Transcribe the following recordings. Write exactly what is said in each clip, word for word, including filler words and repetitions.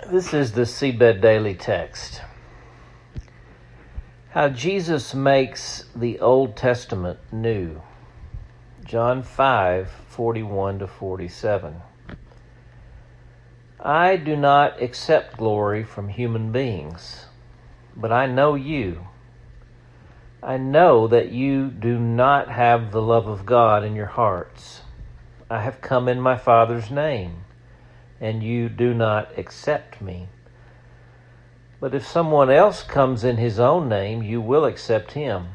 This is the Seabed Daily Text. How Jesus makes the Old Testament new. John five, forty-one to forty-seven. I do not accept glory from human beings, but I know you. I know that you do not have the love of God in your hearts. I have come in my Father's name, and you do not accept me. But if someone else comes in his own name, you will accept him.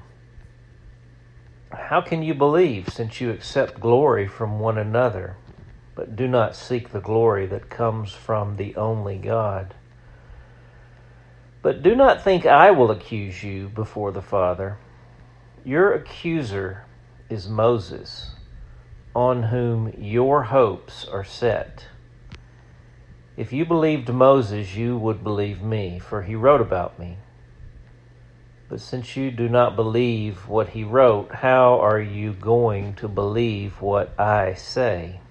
How can you believe, since you accept glory from one another, but do not seek the glory that comes from the only God? But do not think I will accuse you before the Father. Your accuser is Moses, on whom your hopes are set. If you believed Moses, you would believe me, for he wrote about me. But since you do not believe what he wrote, how are you going to believe what I say?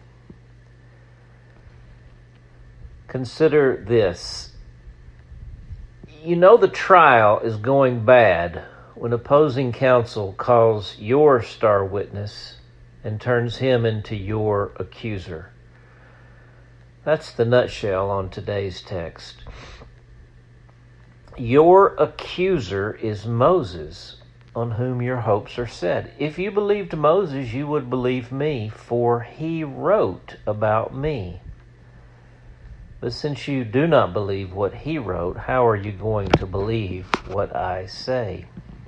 Consider this. You know the trial is going bad when opposing counsel calls your star witness and turns him into your accuser. That's the nutshell on today's text. Your accuser is Moses, on whom your hopes are set. If you believed Moses, you would believe me, for he wrote about me. But since you do not believe what he wrote, how are you going to believe what I say?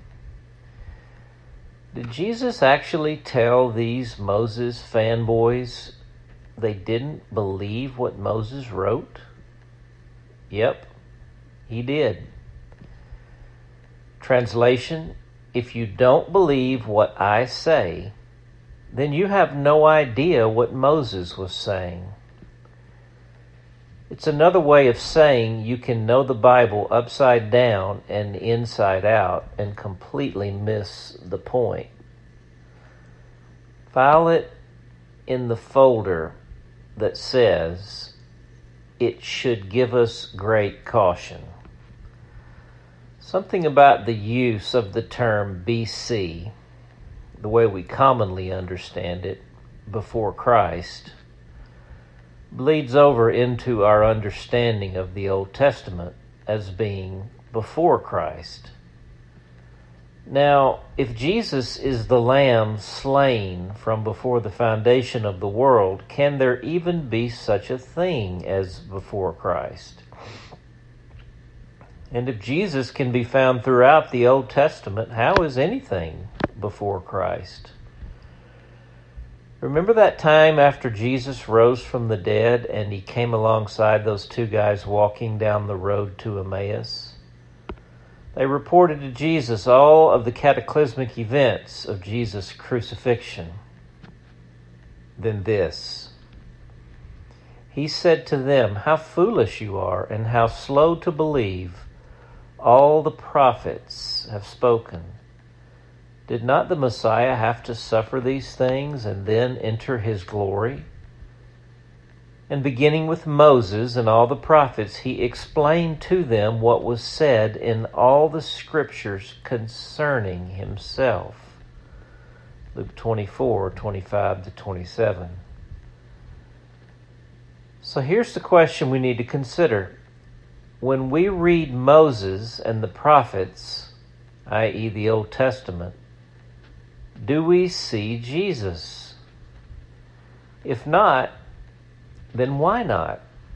Did Jesus actually tell these Moses fanboys they didn't believe what Moses wrote? Yep, he did. Translation: if you don't believe what I say, then you have no idea what Moses was saying. It's another way of saying you can know the Bible upside down and inside out and completely miss the point. File it in the folder that says it should give us great caution. Something about the use of the term B C, the way we commonly understand it, before Christ, bleeds over into our understanding of the Old Testament as being before Christ. Now, if Jesus is the Lamb slain from before the foundation of the world, can there even be such a thing as before Christ? And if Jesus can be found throughout the Old Testament, how is anything before Christ? Remember that time after Jesus rose from the dead and he came alongside those two guys walking down the road to Emmaus? They reported to Jesus all of the cataclysmic events of Jesus' crucifixion. Then this. He said to them, "How foolish you are, and how slow to believe. All the prophets have spoken. Did not the Messiah have to suffer these things and then enter his glory?" And beginning with Moses and all the prophets, he explained to them what was said in all the scriptures concerning himself. Luke twenty-four, twenty-five to twenty-seven. So here's the question we need to consider. When we read Moses and the prophets, that is the Old Testament, do we see Jesus? If not, then why not?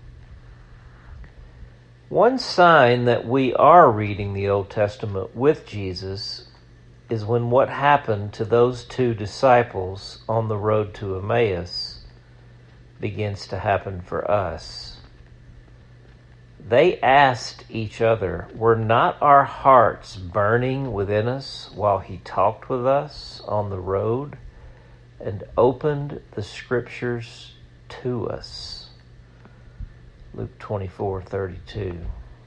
One sign that we are reading the Old Testament with Jesus is when what happened to those two disciples on the road to Emmaus begins to happen for us. They asked each other, "Were not our hearts burning within us while he talked with us on the road and opened the scriptures to us?" Luke twenty-four, thirty-two.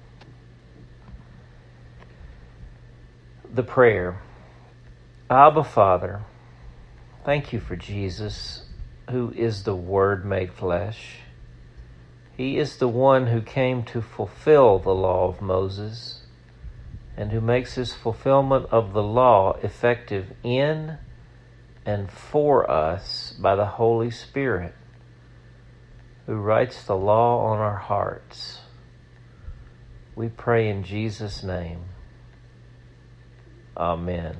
The prayer. Abba, Father, thank you for Jesus, who is the Word made flesh. He is the one who came to fulfill the law of Moses and who makes his fulfillment of the law effective in and for us by the Holy Spirit, who writes the law on our hearts. We pray in Jesus' name. Amen.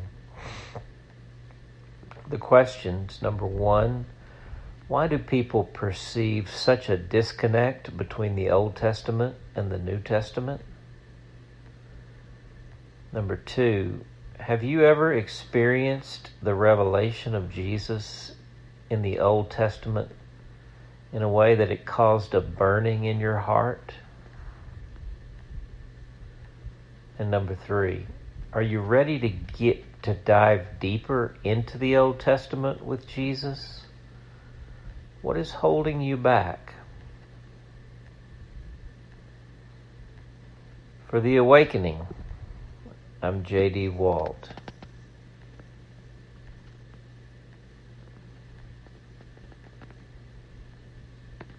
The questions, number one, why do people perceive such a disconnect between the Old Testament and the New Testament? Number two, have you ever experienced the revelation of Jesus in the Old Testament in a way that it caused a burning in your heart? And number three, are you ready to get to dive deeper into the Old Testament with Jesus? What is holding you back? For The Awakening, I'm J D Walt.